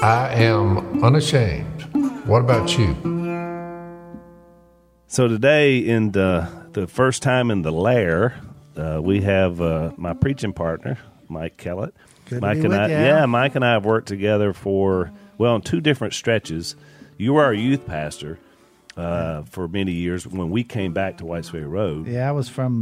I am unashamed. What about you? So today, in the first time in the lair, we have my preaching partner, Mike Kellett. Good Mike to be and with I, you. yeah, Mike and I have worked together for on 2 different stretches. You were our youth pastor for many years when we came back to Whites Ferry Road. Yeah, I was from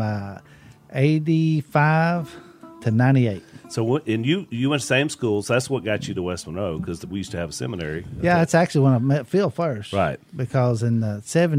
85 to 98. So, and you went to the same school, so that's what got you to West Monroe, because we used to have a seminary. Yeah, that's actually when I met Phil first. Right. Because in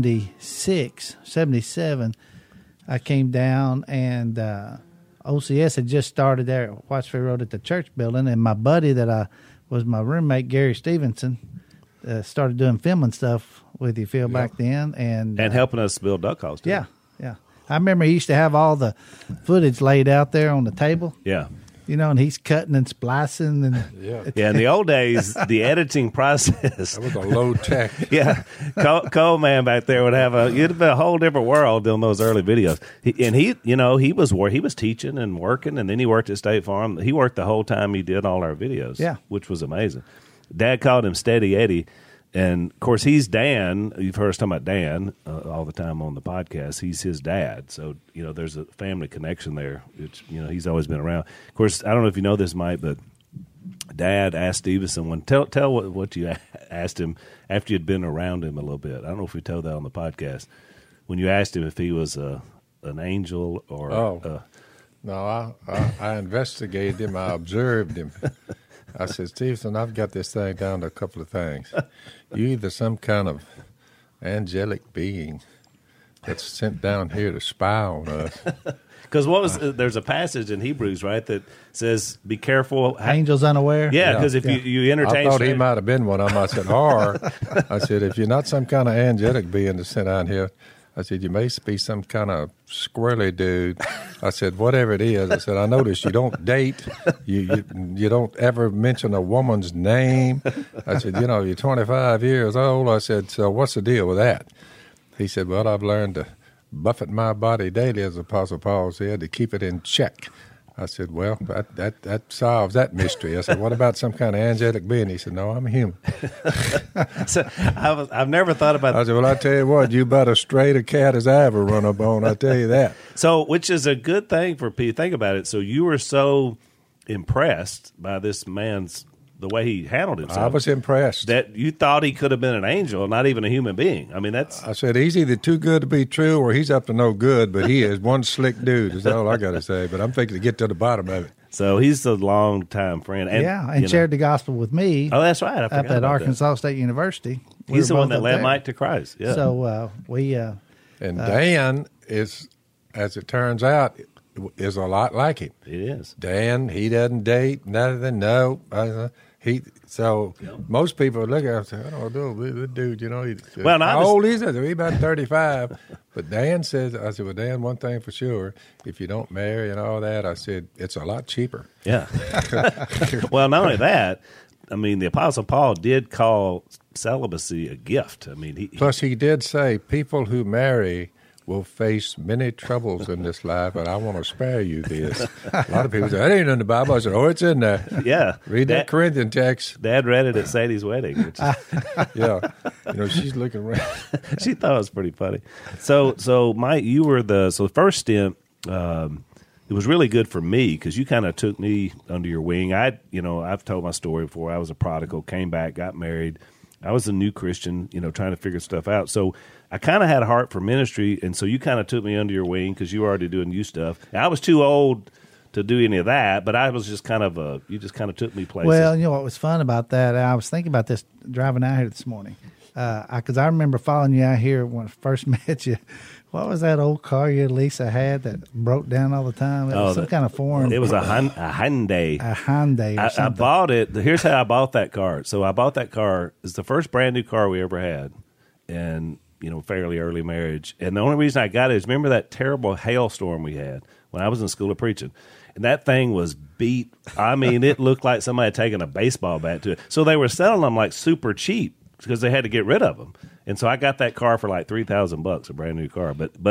76, 77, I came down and OCS had just started there at Whites Ferry Road at the church building, and my buddy that was my roommate, Gary Stevenson, started doing filming stuff with you, Phil, back then. And helping us build duck calls, too. Yeah. I remember he used to have all the footage laid out there on the table. Yeah. You know, and he's cutting and splicing. And Yeah, in the old days, the editing process. That was a low tech. Yeah, Cole man back there would have it'd have been a whole different world in those early videos. He was teaching and working, and then he worked at State Farm. He worked the whole time he did all our videos. Yeah, which was amazing. Dad called him Steady Eddie, and of course he's Dan. You've heard us talking about Dan all the time on the podcast. He's his dad, so there's a family connection there. It's he's always been around. Of course, I don't know if you know this, Mike, but Dad asked Stevenson tell what you asked him after you'd been around him a little bit. I don't know if we told that on the podcast. When you asked him if he was an angel or No, I investigated him. I observed him. I said, Stevenson, I've got this thing down to a couple of things. You either some kind of angelic being that's sent down here to spy on us. Because there's a passage in Hebrews, right, that says, be careful. Angels unaware. Yeah, because if you entertain. I thought he might have been one of them. I said, I said, if you're not some kind of angelic being that's sent out here, I said, you may be some kind of squirrely dude. I said, whatever it is. I said, I noticed you don't date. You don't ever mention a woman's name. I said, you're 25 years old. I said, so what's the deal with that? He said, well, I've learned to buffet my body daily, as Apostle Paul said, to keep it in check. I said, well, that solves that mystery. I said, what about some kind of angelic being? He said, no, I'm a human. So I've never thought about that. I said, well, I tell you what, you about as straight a cat as I ever run up on, I tell you that. So, which is a good thing for people. Think about it. So you were so impressed by this man's, the way he handled himself. I was impressed. That you thought he could have been an angel, not even a human being. I mean, that's... I said, he's either too good to be true or he's up to no good, but he is one slick dude, is all I got to say. But I'm thinking to get to the bottom of it. So he's a long-time friend. And, shared the gospel with me. Oh, that's right. I forgot up at Arkansas State University. He's the one that led Mike to Christ. Yeah. So we... and Dan is, as it turns out, is a lot like him. It is. Dan, he doesn't date, nothing, no. Most people look at him and say, I don't know, this dude, how old is he? He's about 35. But Dan says, I said, well, Dan, one thing for sure, if you don't marry and all that, I said, it's a lot cheaper. Yeah. Well, not only that, I mean, the Apostle Paul did call celibacy a gift. I mean, Plus, he did say, people who marry will face many troubles in this life, and I want to spare you this. A lot of people say, that ain't in the Bible. I said, oh, it's in there. Yeah. Read that Corinthian text. Dad read it at Sadie's wedding. Which yeah. She's looking around. She thought it was pretty funny. So Mike, you were the first stint, it was really good for me because you kind of took me under your wing. I've told my story before. I was a prodigal, came back, got married. I was a new Christian, trying to figure stuff out. So I kind of had a heart for ministry, and so you kind of took me under your wing because you were already doing youth stuff. I was too old to do any of that, but I was just you just kind of took me places. Well, what was fun about that, I was thinking about this driving out here this morning, because I remember following you out here when I first met you. What was that old car you and Lisa had that broke down all the time? It was some kind of foreign. It was a Hyundai. A Hyundai or something. I bought it. Here's how I bought that car. So I bought that car. It's the first brand new car we ever had, and fairly early marriage. And the only reason I got it is remember that terrible hailstorm we had when I was in school of preaching. And that thing was beat. I mean, it looked like somebody had taken a baseball bat to it. So they were selling them like super cheap because they had to get rid of them. And so I got that car for like $3,000, a brand new car. But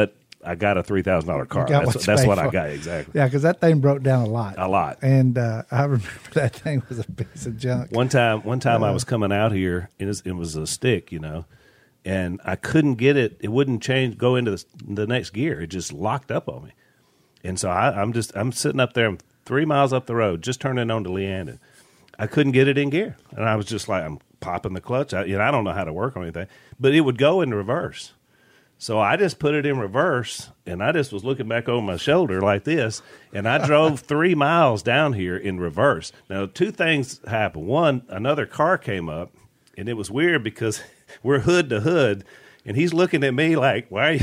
I got a $3,000 car. got what That's, you that's paid what I for. got, exactly. Yeah, because that thing broke down a lot. A lot. And I remember that thing was a piece of junk. One time I was coming out here, and it was a stick, and I couldn't get it. It wouldn't go into the next gear. It just locked up on me. And so I'm sitting up there, I'm 3 miles up the road, just turning on to Leandon. I couldn't get it in gear. And I was just like, I'm popping the clutch. I don't know how to work on anything. But it would go in reverse. So I just put it in reverse, and I just was looking back over my shoulder like this, and I drove 3 miles down here in reverse. Now, two things happened. One, another car came up, and it was weird because we're hood to hood, and he's looking at me like, why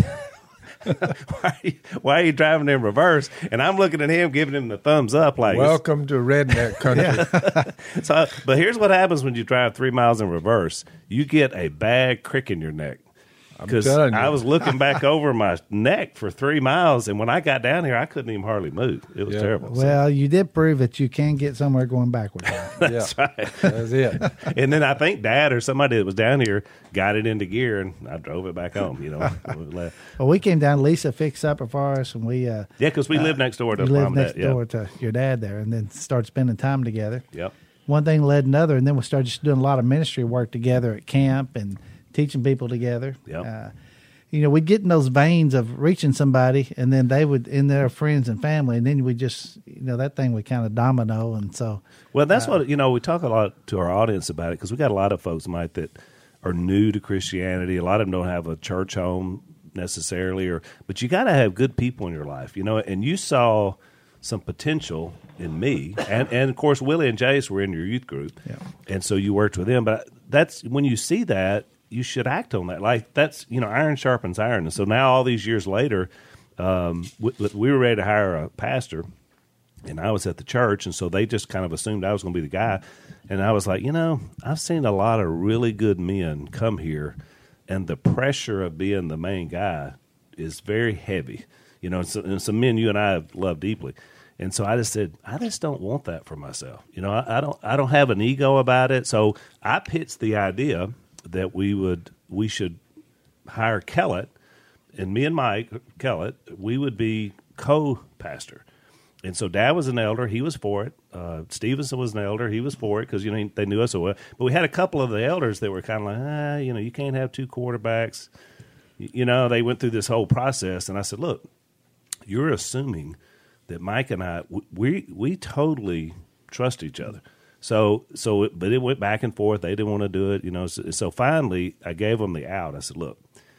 are you driving in reverse? And I'm looking at him, giving him the thumbs up like, welcome to redneck country. So, but here's what happens when you drive 3 miles in reverse. You get a bad crick in your neck. Because I was looking back over my neck for 3 miles, and when I got down here, I couldn't even hardly move. It was terrible. Well, you did prove that you can get somewhere going backwards. That's right. That's it. And then I think Dad or somebody that was down here got it into gear, and I drove it back home. Well, we came down. Lisa fixed supper for us, and we because we lived next door to we Mom lived and next Dad. door to your dad there, and then started spending time together. Yep. One thing led another, and then we started just doing a lot of ministry work together at camp and teaching people together. Yep. We'd get in those veins of reaching somebody, and then they would in their friends and family, and then we just, that thing would kind of domino. And so, well, that's what, we talk a lot to our audience about it because we got a lot of folks, Mike, that are new to Christianity. A lot of them don't have a church home necessarily, but you got to have good people in your life, and you saw some potential in me. And of course, Willie and Jace were in your youth group. Yeah. And so you worked with them. But that's when you see that, you should act on that. Like that's, iron sharpens iron. And so now all these years later, we were ready to hire a pastor, and I was at the church. And so they just kind of assumed I was going to be the guy. And I was like, I've seen a lot of really good men come here, and the pressure of being the main guy is very heavy. And some men you and I have loved deeply. And so I just said, I just don't want that for myself. I don't have an ego about it. So I pitched the idea that we should hire Kellett, and me and Mike Kellett, we would be co-pastor. And so Dad was an elder. He was for it. Stevenson was an elder. He was for it because, they knew us so well. But we had a couple of the elders that were kind of like, you can't have two quarterbacks. They went through this whole process. And I said, look, you're assuming that Mike and I, we totally trust each other. But it went back and forth. They didn't want to do it, So finally, I gave them the out. I said, "Look,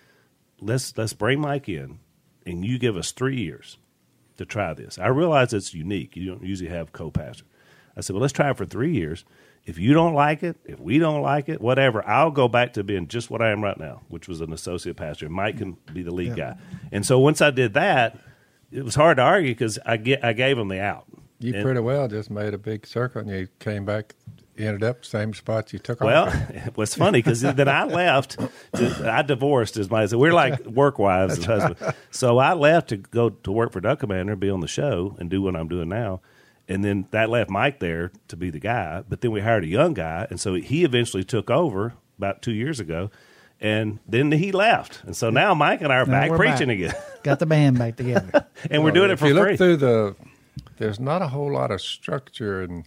let's bring Mike in, and you give us 3 years to try this. I realize it's unique. You don't usually have co-pastor." I said, "Well, let's try it for 3 years. If you don't like it, if we don't like it, whatever, I'll go back to being just what I am right now, which was an associate pastor. Mike can be the lead guy." And so once I did that, it was hard to argue because I gave him the out. You pretty well just made a big circle, and you came back, you ended up same spot you took off. Well, it was funny because then I left. I divorced, as my we're like work wives and husbands. So I left to go to work for Duck Commander, be on the show, and do what I'm doing now. And then that left Mike there to be the guy. But then we hired a young guy, and so he eventually took over about 2 years ago. And then he left. And so now Mike and I are back preaching again. Got the band back together. And we're doing it for free. If you look through there's not a whole lot of structure and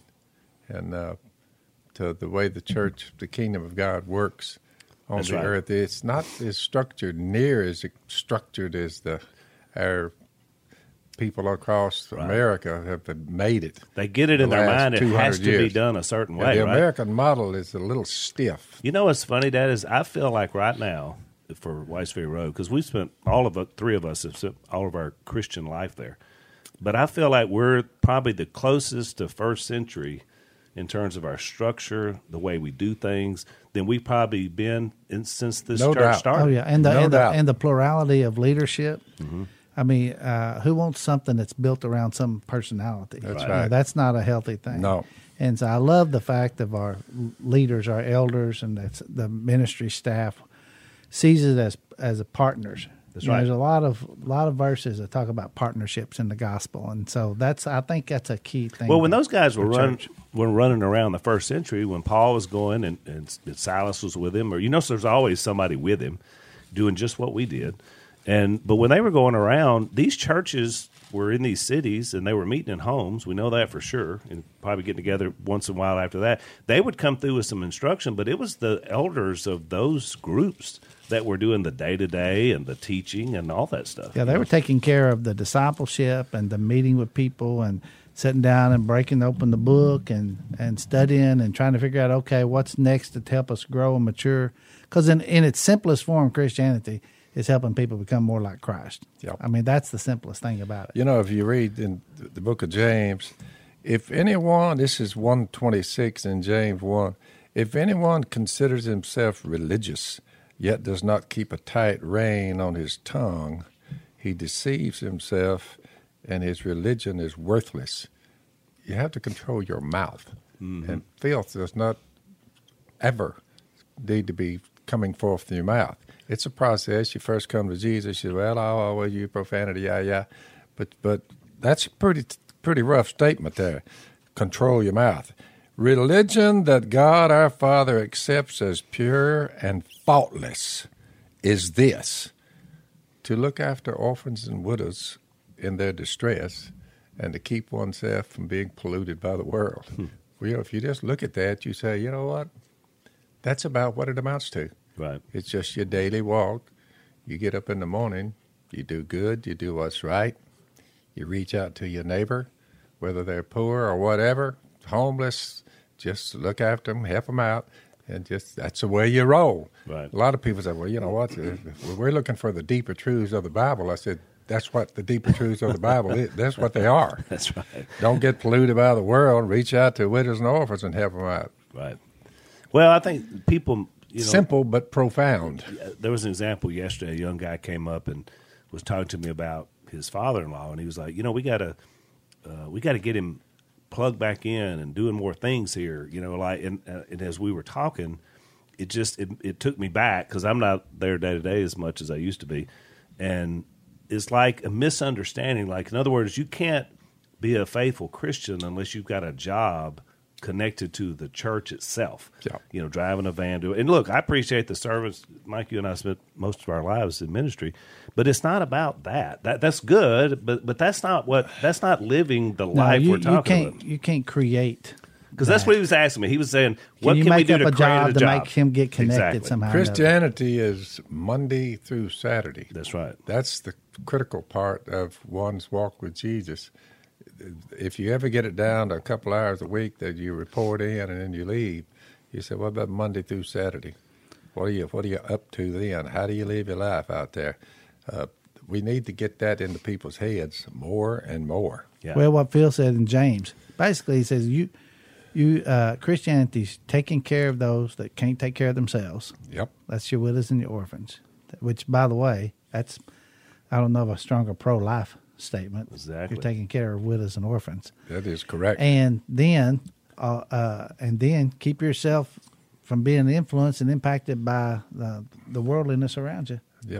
to the way the church, the kingdom of God works on the earth. It's not as structured, near as structured as our people across America have made it. They get it in their mind. It has to be done a certain way. The American model is a little stiff. You know what's funny, Dad, is I feel like right now for Whites Ferry Road, because we spent three of us have spent all of our Christian life there. But I feel like we're probably the closest to first century in terms of our structure, the way we do things, than we've probably been since this church started. Oh, yeah, and the plurality of leadership. Mm-hmm. I mean, who wants something that's built around some personality? That's right. That's not a healthy thing. No. And so I love the fact of our leaders, our elders, and the ministry staff sees it as a partners. That's right. There's a lot of verses that talk about partnerships in the gospel, and so I think that's a key thing. Well, when those guys were running around the first century, when Paul was going and Silas was with him, or so there's always somebody with him doing just what we did. But when they were going around, these churches were in these cities, and they were meeting in homes. We know that for sure, and probably getting together once in a while after that. They would come through with some instruction, but it was the elders of those groups that were doing the day-to-day and the teaching and all that stuff. Yeah, they were taking care of the discipleship and the meeting with people and sitting down and breaking open the book and studying and trying to figure out, okay, what's next to help us grow and mature. Because in its simplest form, Christianity is helping people become more like Christ. Yep. I mean, that's the simplest thing about it. You know, if you read in the book of James, if anyone, this is 1:26 in James 1, if anyone considers himself religious, yet does not keep a tight rein on his tongue, he deceives himself, and his religion is worthless. You have to control your mouth. Mm-hmm. And filth does not ever need to be coming forth from your mouth. It's a process. You first come to Jesus, you say, well, you profanity, yeah. But that's a pretty rough statement there. Control your mouth. Religion that God our Father accepts as pure and faultless is this: to look after orphans and widows in their distress and to keep oneself from being polluted by the world. Well, if you just look at that, you say, you know what? That's about what it amounts to. Right. It's just your daily walk. You get up in the morning, you do good, you do what's right. You reach out to your neighbor, whether they're poor or whatever, homeless, just look after them, help them out, and just that's the way you roll. Right. A lot of people say, well, you know what, we're looking for the deeper truths of the Bible. I said, that's what the deeper truths of the Bible is. That's what they are. That's right. Don't get polluted by the world. Reach out to widows and orphans and help them out. Right. Well, I think people... simple but profound. There was an example yesterday. A young guy came up and was talking to me about his father-in-law, and he was like, we got to get him plugged back in and doing more things here. And as we were talking, it took me back because I'm not there day to day as much as I used to be, and it's like a misunderstanding. Like, in other words, you can't be a faithful Christian unless you've got a job connected to the church itself. Yeah. Driving a van to it. And look, I appreciate the service. Mike, you and I spent most of our lives in ministry, but it's not about that. That's good, but that's not living the life we're talking about. You can't create. Because that's what he was asking me. He was saying, what can we do to a create job a to job? make him get connected Exactly. somehow? Christianity is Monday through Saturday. That's right. That's the critical part of one's walk with Jesus. If you ever get it down to a couple hours a week that you report in and then you leave, you say, what about Monday through Saturday? What are you up to then? How do you live your life out there? We need to get that into people's heads more and more. Yeah. Well, what Phil said in James, basically he says Christianity's taking care of those that can't take care of themselves. Yep. That's your widows and your orphans, which, by the way, I don't know of a stronger pro-life statement. Exactly. You're taking care of widows and orphans. That is correct. And then keep yourself from being influenced and impacted by the worldliness around you. Yep.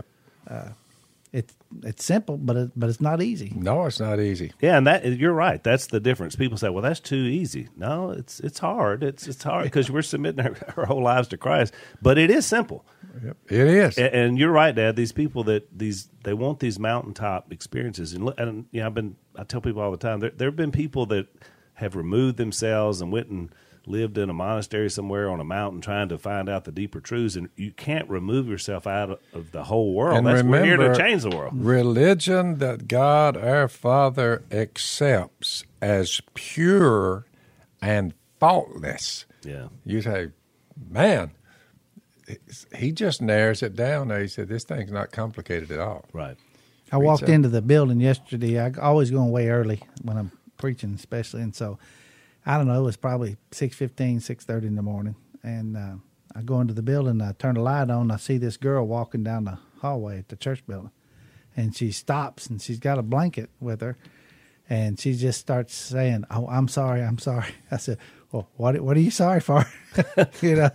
It's simple, but it's not easy. No, it's not easy. Yeah, and you're right. That's the difference. People say, well, that's too easy. No, it's hard. It's hard because we're submitting our whole lives to Christ. But it is simple. Yep. It is. And you're right, Dad. These people they want these mountaintop experiences. And I tell people all the time, there have been people that have removed themselves and went and lived in a monastery somewhere on a mountain trying to find out the deeper truths, and you can't remove yourself out of the whole world. And we're here to remember, change the world. Religion that God our Father accepts as pure and faultless. Yeah. You say, man, he just narrows it down there. He said, this thing's not complicated at all. Right. I walked into the building yesterday. I always go away early when I'm preaching, especially, and so I don't know, it was probably 6:15, 6:30 in the morning, and I go into the building, I turn the light on, I see this girl walking down the hallway at the church building, and she stops, and she's got a blanket with her, and she just starts saying, "Oh, I'm sorry." I said, "Well, what are you sorry for?" Well,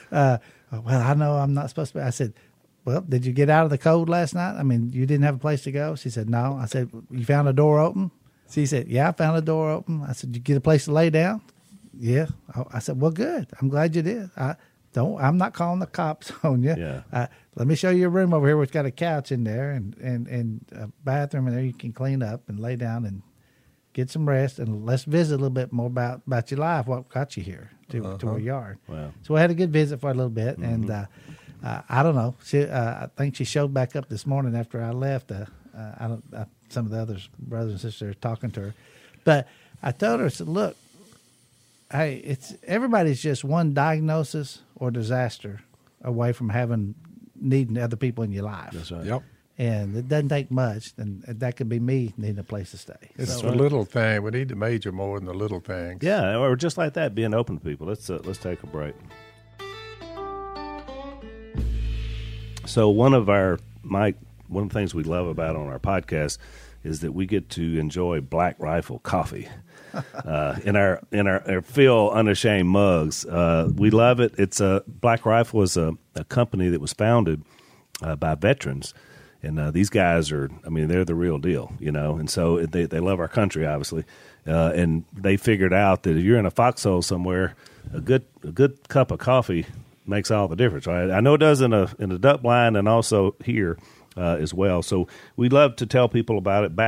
I know I'm not supposed to be. I said, "Well, did you get out of the cold last night? I mean, you didn't have a place to go?" She said, "No." I said, "You found a door open?" She said, "Yeah, I found a door open." I said, "Did you get a place to lay down?" "Yeah." I said, "Well, good. I'm glad you did." I'm not calling the cops on you. Yeah. Let me show you a room over here where it's got a couch in there and a bathroom in there you can clean up and lay down and get some rest, and let's visit a little bit more about your life, what got you here to our yard. Wow. So we had a good visit for a little bit, and I don't know. I think she showed back up this morning after I left. Some of the others, brothers and sisters, talking to her, but I told her, I said, look, hey, everybody's just one diagnosis or disaster away from needing other people in your life. That's right. Yep. And it doesn't take much, and that could be me needing a place to stay. It's the little thing. We need to major more in the little things. Yeah, or just like that, being open to people. Let's take a break. So one of the things we love about on our podcast is that we get to enjoy Black Rifle coffee in our Phil Unashamed mugs. We love it. Black Rifle is a company that was founded by veterans. And these guys they're the real deal, and so they love our country, obviously. And they figured out that if you're in a foxhole somewhere, a good cup of coffee makes all the difference, right? I know it does in a duck blind and also here as well. So we love to tell people about it.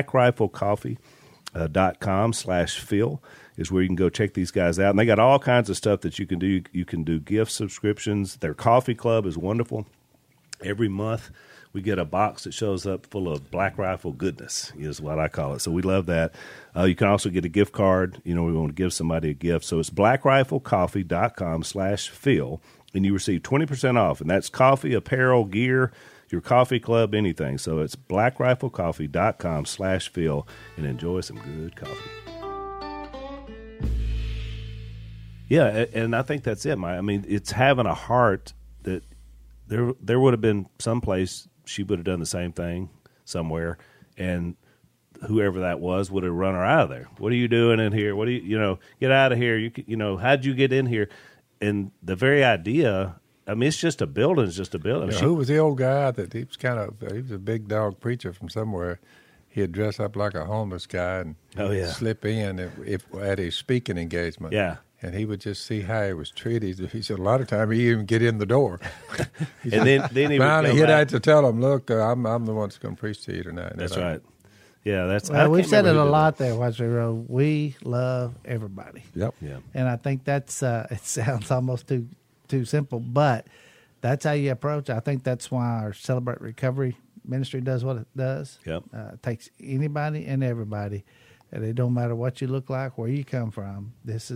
BlackRifleCoffee.com/Phil is where you can go check these guys out. And they got all kinds of stuff that you can do. You can do gift subscriptions. Their coffee club is wonderful. Every month we get a box that shows up full of Black Rifle goodness, is what I call it. So we love that. You can also get a gift card. We want to give somebody a gift. So it's BlackRifleCoffee.com/Phil, and you receive 20% off. And that's coffee, apparel, gear, your coffee club, anything. So it's BlackRifleCoffee.com/Phil, and enjoy some good coffee. Yeah, and I think that's it, Mike. It's having a heart that there would have been some place she would have done the same thing somewhere, and whoever that was would have run her out of there. What are you doing in here? What do you get out of here? How'd you get in here? And the very idea, it's just a building. It's just a building. Who was the old guy that he was a big dog preacher from somewhere? He'd dress up like a homeless guy and slip in if at his speaking engagement. Yeah. And he would just see how he was treated. He said a lot of times he even get in the door. And then he finally he'd have to tell him, "Look, I'm the one that's going to preach to you tonight." That's right. Yeah, that's. We've said it a lot there, Watchway Road. We love everybody. Yep. Yeah. And I think that's it sounds almost too simple, but that's how you approach it. I think that's why our Celebrate Recovery ministry does what it does. Yep. It takes anybody and everybody, and it don't matter what you look like, where you come from.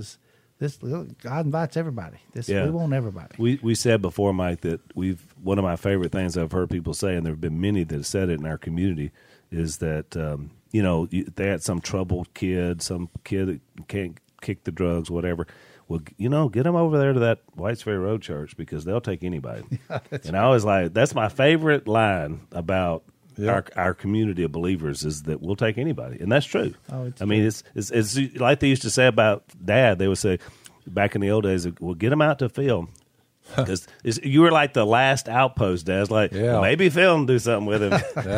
God invites everybody. We want everybody. We said before, Mike, that one of my favorite things I've heard people say, and there have been many that have said it in our community, is that they had some troubled kid, some kid that can't kick the drugs, whatever. Well, get them over there to that Whites Ferry Road Church because they'll take anybody. And I always that's my favorite line about our community of believers is that we'll take anybody, and that's true. It's like they used to say about Dad. They would say back in the old days, "Well, get him out to Phil," because you were like the last outpost, Dad. It's like maybe Phil will do something with him,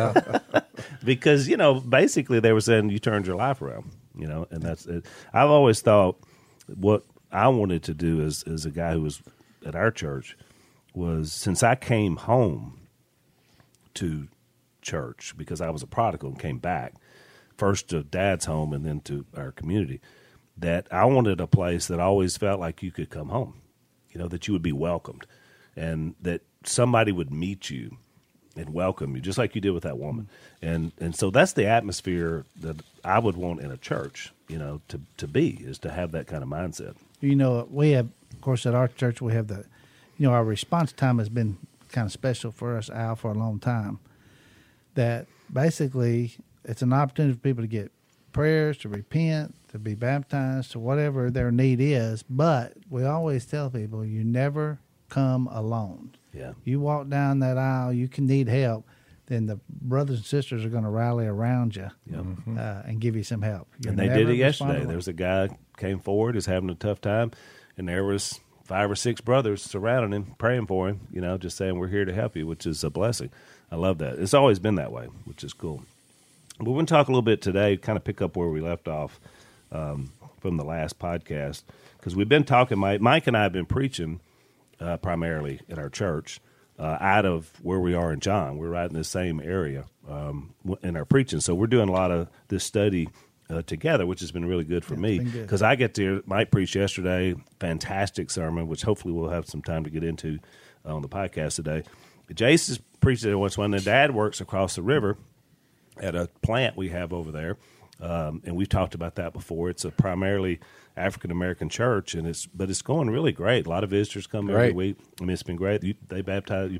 because basically they were saying you turned your life around, and that's it. I've always thought what I wanted to do as a guy who was at our church was, since I came home to church because I was a prodigal and came back first to Dad's home and then to our community, that I wanted a place that always felt like you could come home, that you would be welcomed and that somebody would meet you and welcome you just like you did with that woman. And so that's the atmosphere that I would want in a church, to be, is to have that kind of mindset. We have, of course, at our church, we have our response time has been kind of special for us, Al, for a long time. That basically it's an opportunity for people to get prayers, to repent, to be baptized, to whatever their need is. But we always tell people, you never come alone. Yeah. You walk down that aisle, you can need help, then the brothers and sisters are going to rally around you and give you some help. And they did it yesterday. There was a guy came forward, is having a tough time, and there was 5 or 6 brothers surrounding him, praying for him, just saying, we're here to help you, which is a blessing. I love that. It's always been that way, which is cool. But we're going to talk a little bit today, kind of pick up where we left off from the last podcast, because we've been talking, Mike and I have been preaching primarily at our church, out of where we are in John. We're right in the same area in our preaching. So we're doing a lot of this study together, which has been really good for me because I get to Mike preached yesterday, fantastic sermon, which hopefully we'll have some time to get into on the podcast today. Jace is preached it once when the dad works across the river at a plant we have over there, and we've talked about that before. It's a primarily African American church, but it's going really great. A lot of visitors come every week. I mean, it's been great. Somebody baptized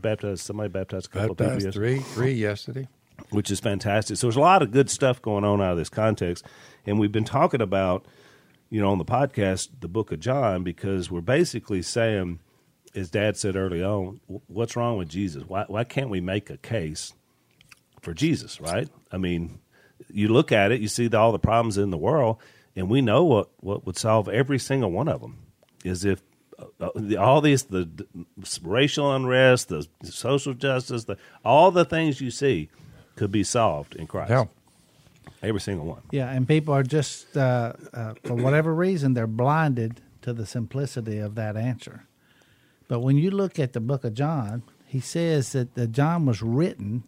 a couple of people yesterday. Three yesterday. Which is fantastic. So there's a lot of good stuff going on out of this context. And we've been talking about, on the podcast, the book of John, because we're basically saying, as Dad said early on, what's wrong with Jesus? Why can't we make a case for Jesus, right? I mean, you look at it, you see all the problems in the world, and we know what would solve every single one of them is if all these, the racial unrest, the social justice, all the things you see could be solved in Christ. Yeah. Every single one. Yeah, and people are just, for whatever reason, they're blinded to the simplicity of that answer. But when you look at the book of John, he says that John was written,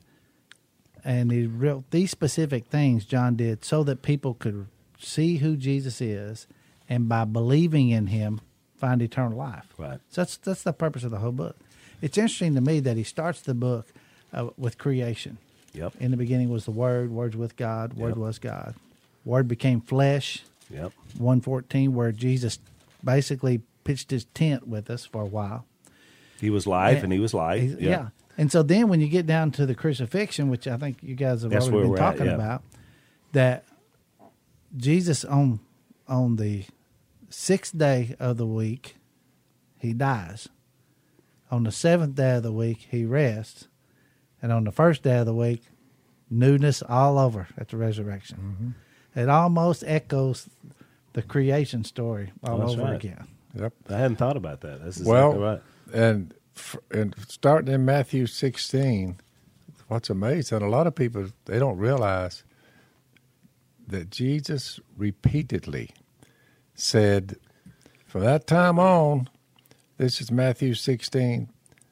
and he wrote these specific things John did so that people could see who Jesus is, and by believing in him, find eternal life. Right. So that's the purpose of the whole book. It's interesting to me that he starts the book with creation. Yep. In the beginning was the Word, Word's with God, Word was God. Word became flesh. Yep. 1:14, where Jesus basically pitched his tent with us for a while. He was life, and he was life. Yeah. And so then when you get down to the crucifixion, which I think you guys have already been talking about, that Jesus on the sixth day of the week, he dies. On the seventh day of the week, he rests. And on the first day of the week, newness all over at the resurrection. Mm-hmm. It almost echoes the creation story all over again. Yep. I hadn't thought about that. That's exactly right. And starting in Matthew 16, what's amazing, a lot of people, they don't realize that Jesus repeatedly said, from that time on, this is Matthew 16,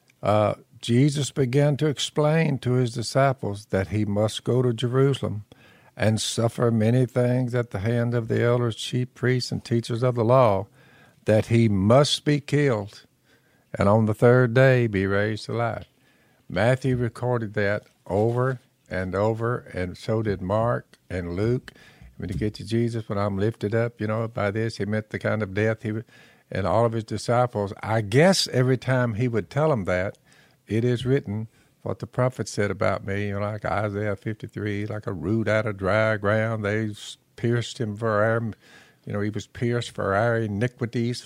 Jesus began to explain to his disciples that he must go to Jerusalem and suffer many things at the hand of the elders, chief priests, and teachers of the law, that he must be killed, and on the third day be raised to life. Matthew recorded that over and over, and so did Mark and Luke. When you get to Jesus, when I'm lifted up, by this, he meant the kind of death he would, and all of his disciples. I guess every time he would tell them that, it is written what the prophet said about me, like Isaiah 53, like a root out of dry ground. They pierced him for our, he was pierced for our iniquities.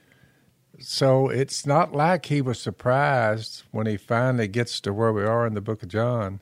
So it's not like he was surprised when he finally gets to where we are in the book of John.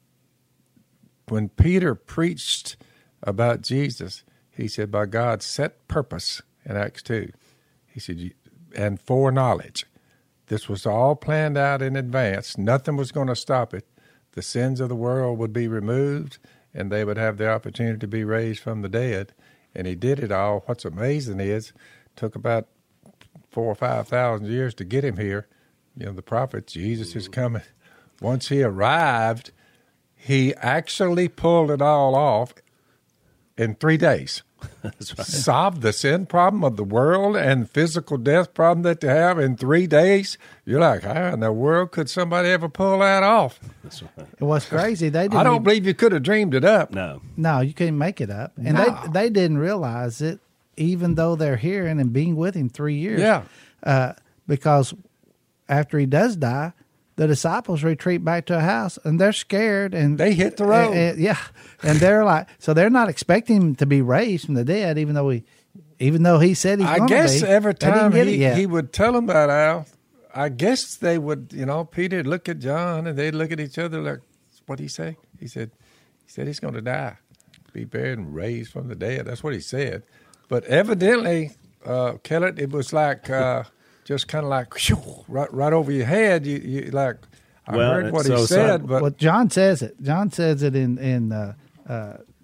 When Peter preached about Jesus, he said, by God's set purpose in Acts 2, he said, and foreknowledge. This was all planned out in advance. Nothing was going to stop it. The sins of the world would be removed, and they would have the opportunity to be raised from the dead. And he did it all. What's amazing is, it took about 4,000 or 5,000 years to get him here. The prophet, Jesus is coming. Once he arrived, he actually pulled it all off in 3 days. That's right. Solved the sin problem of the world and physical death problem that they have in 3 days. You're like, how in the world could somebody ever pull that off? That's right. It was crazy. They didn't I don't believe you could have dreamed it up. No, you couldn't make it up. And they didn't realize it, even though they're hearing and being with him 3 years. Yeah. Because after he does die, the disciples retreat back to a house, and they're scared, and they hit the road. And they're like, so they're not expecting him to be raised from the dead, even though he said he's going to be. I guess every time he would tell them that, Al, I guess they would, Peter would look at John, and they'd look at each other like, what'd he say? He said he's going to die, be buried and raised from the dead. That's what he said. But evidently, Kellett, it was like just kind of like whew, right over your head. You like. I heard what he said, but well, John says it. John says it in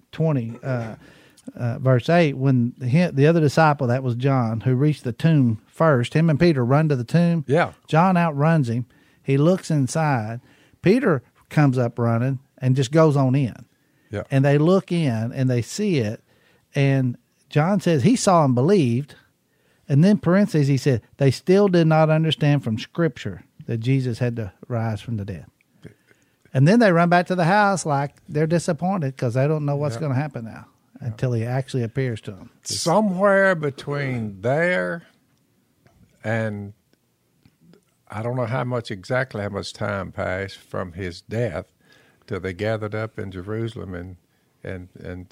20 verse 8 when the other disciple, that was John, who reached the tomb, first. Him and Peter run to the tomb. Yeah. John outruns him. He looks inside. Peter comes up running and just goes on in. Yeah. And they look in and they see it. And John says he saw and believed. And then parentheses, he said, they still did not understand from Scripture that Jesus had to rise from the dead. And then they run back to the house like they're disappointed because they don't know what's going to happen now until he actually appears to them. Somewhere between there and I don't know how much time passed from his death till they gathered up in Jerusalem and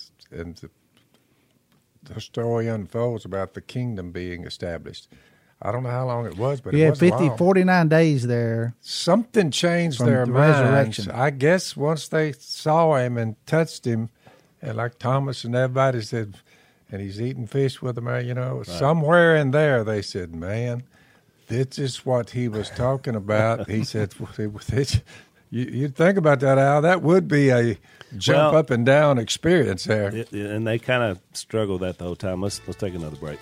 the story unfolds about the kingdom being established. I don't know how long it was, but it was 49 days there. Something changed from their the minds. resurrection. I guess once they saw him and touched him, and like Thomas and everybody said, and he's eating fish with them, somewhere in there they said, man, this is what he was talking about. He said, you'd think about that, Al. That would be a jump up and down experience there. And they kind of struggle that the whole time. Let's take another break.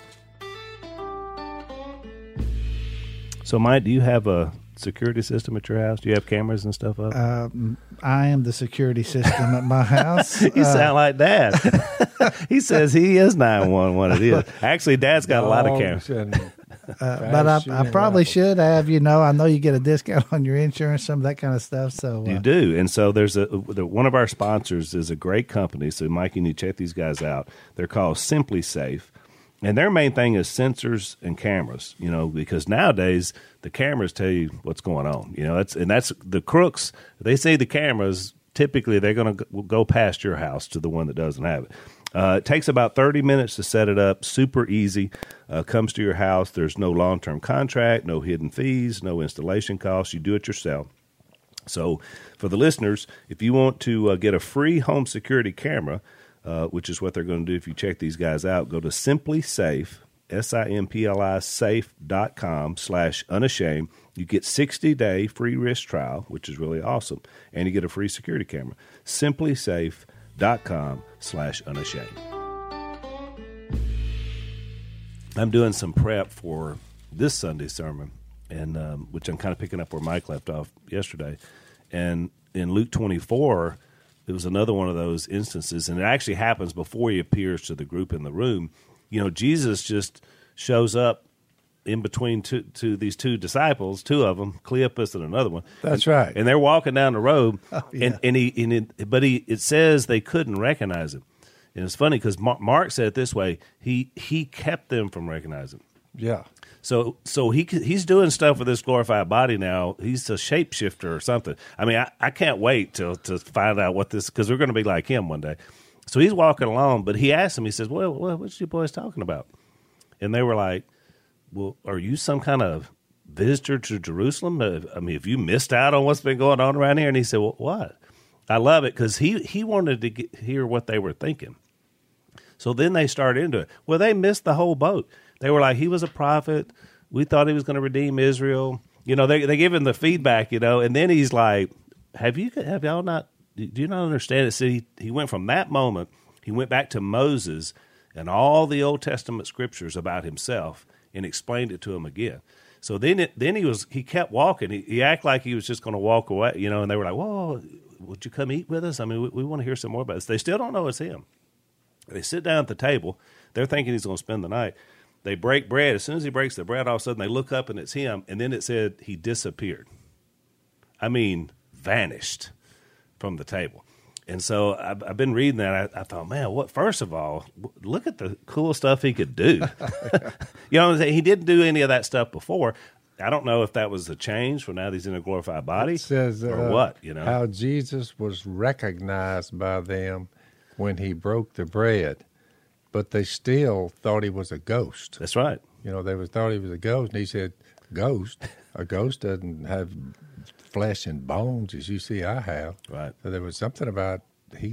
So, Mike, do you have a security system at your house? Do you have cameras and stuff up? I am the security system at my house. You sound like Dad. He says he is 911. It is. Actually, Dad's got a lot of cameras. But I probably should have, I know you get a discount on your insurance, some of that kind of stuff. So you do. And so there's one of our sponsors is a great company. So, Mike, you need to check these guys out. They're called Simply Safe. And their main thing is sensors and cameras, because nowadays the cameras tell you what's going on. That's the crooks. They say the cameras, typically they're going to go past your house to the one that doesn't have it. It takes about 30 minutes to set it up. Super easy. Comes to your house. There's no long-term contract, no hidden fees, no installation costs. You do it yourself. So for the listeners, if you want to get a free home security camera, which is what they're going to do if you check these guys out, go to Simply Safe, SIMPLI safe.com/unashamed. You get 60-day free risk trial, which is really awesome, and you get a free security camera. SimplySafe.com/unashamed. I'm doing some prep for this Sunday's sermon, and which I'm kind of picking up where Mike left off yesterday. And in Luke 24, it was another one of those instances, and it actually happens before he appears to the group in the room. Jesus just shows up in between to these two disciples, two of them, Cleopas and another one. That's right. And they're walking down the road, yeah. it says they couldn't recognize him. And it's funny because Mark said it this way: he kept them from recognizing him. Yeah. So he's doing stuff with this glorified body now. He's a shapeshifter or something. I mean, I can't wait to find out what this, because we're going to be like him one day. So he's walking along, but he asked him, he says, well, what's you boys talking about? And they were like, well, are you some kind of visitor to Jerusalem? I mean, have you missed out on what's been going on around here? And he said, well, what? I love it because he wanted to hear what they were thinking. So then they started into it. Well, they missed the whole boat. They were like, he was a prophet. We thought he was going to redeem Israel. They give him the feedback, and then he's like, have y'all not, do you not understand it? See, he went from that moment, he went back to Moses and all the Old Testament scriptures about himself and explained it to him again. So then he kept walking. He acted like he was just going to walk away, and they were like, whoa, would you come eat with us? I mean, we want to hear some more about this. They still don't know it's him. They sit down at the table. They're thinking he's going to spend the night. They break bread. As soon as he breaks the bread, all of a sudden they look up and it's him. And then it said he disappeared. I mean, vanished from the table. And so I've been reading that. I thought, man, first of all, look at the cool stuff he could do. You know what I'm saying? He didn't do any of that stuff before. I don't know if that was a change for now that he's in a glorified body, it says, or what. How Jesus was recognized by them when he broke the bread. But they still thought he was a ghost. That's right. They thought he was a ghost. And he said, ghost? A ghost doesn't have flesh and bones as you see I have. Right. So there was something about, he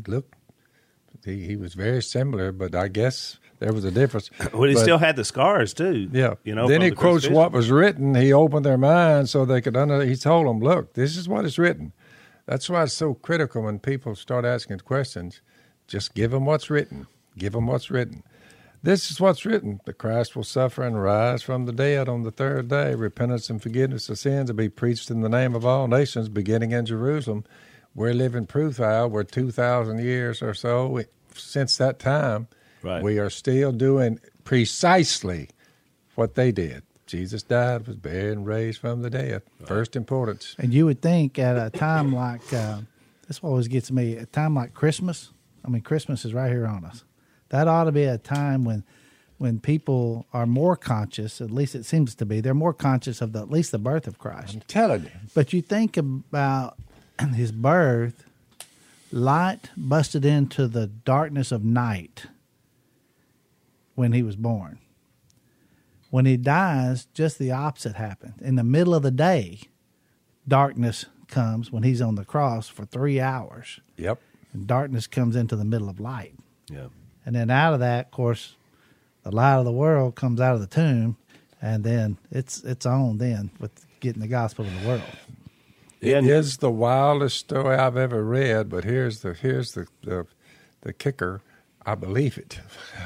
was very similar, but I guess there was a difference. Well, he still had the scars, too. Yeah. Then he quotes what was written. He opened their minds so they could he told them, look, this is what is written. That's why it's so critical when people start asking questions. Just give them what's written. Give them what's written. This is what's written. The Christ will suffer and rise from the dead on the third day. Repentance and forgiveness of sins will be preached in the name of all nations, beginning in Jerusalem. We're living proof, Al. We're 2,000 years or so since that time. Right. We are still doing precisely what they did. Jesus died, was buried, and raised from the dead. Right. First importance. And you would think at a time like, this always gets me, a time like Christmas, I mean, Christmas is right here on us. That ought to be a time when people are more conscious, at least it seems to be, they're more conscious of at least the birth of Christ. I'm telling you. But you think about his birth, light busted into the darkness of night when he was born. When he dies, just the opposite happens. In the middle of the day, darkness comes when he's on the cross for 3 hours. Yep. And darkness comes into the middle of light. Yeah. And then out of that, of course, the light of the world comes out of the tomb, and then it's on then with getting the gospel to the world. It is the wildest story I've ever read, but here's the kicker. I believe it.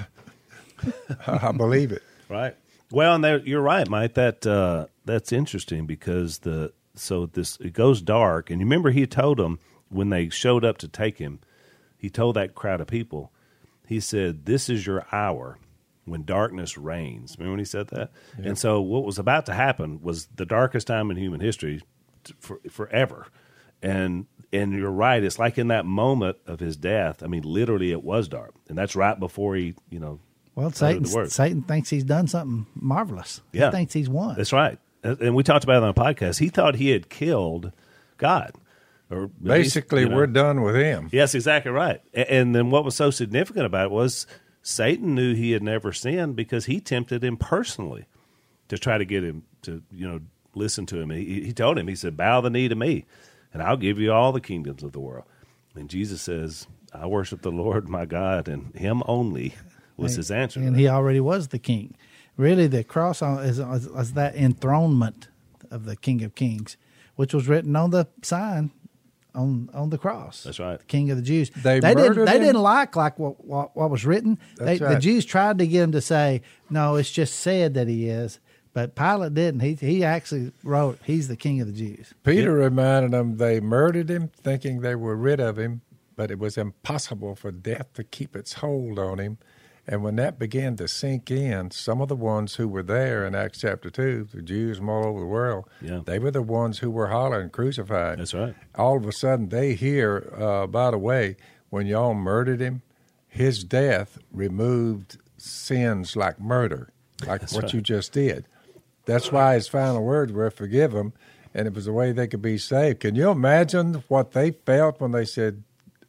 I believe it. Right. Well, and you're right, Mike. That's interesting because it goes dark, and you remember he told them when they showed up to take him, he told that crowd of people, he said, "This is your hour when darkness reigns." Remember when he said that? Yeah. And so what was about to happen was the darkest time in human history forever. And you're right. It's like in that moment of his death. I mean, literally, it was dark, and that's right before he, Well, Satan thinks he's done something marvelous. Yeah. He thinks he's won. That's right. And we talked about it on the podcast. He thought he had killed God. Or basically, we're done with him. Yes, exactly right. And then what was so significant about it was Satan knew he had never sinned because he tempted him personally to try to get him to, listen to him. He told him, he said, "Bow the knee to me, and I'll give you all the kingdoms of the world." And Jesus says, "I worship the Lord my God, and him only," was his answer. And he already was the king. Really, the cross is that enthronement of the King of Kings, which was written on the sign on the cross. That's right. The King of the Jews. They didn't like what was written. Right. The Jews tried to get him to say, "No, it's just said that he is." But Pilate didn't. He actually wrote, "He's the King of the Jews." Peter reminded them they murdered him, thinking they were rid of him, but it was impossible for death to keep its hold on him. And when that began to sink in, some of the ones who were there in Acts chapter 2, the Jews from all over the world, they were the ones who were hollering, "Crucify." That's right. All of a sudden, they hear, by the way, when y'all murdered him, his death removed sins like murder, like That's what right. you just did. That's why his final words were, "Forgive them," and it was the way they could be saved. Can you imagine what they felt when they said,